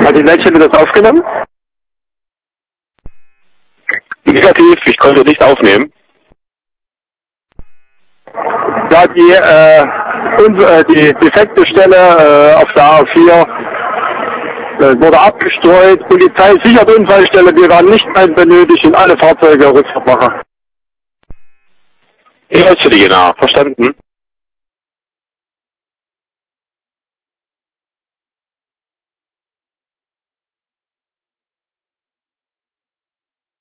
Hat die Leitstelle das aufgenommen? Negativ, ich konnte nicht aufnehmen. Ja, die defekte Stelle auf der A4 wurde abgestreut. Polizei sichert Unfallstelle, wir waren nicht mehr benötigt und alle Fahrzeuge Rückfahrt machen. Ich höre Sie, genau, verstanden.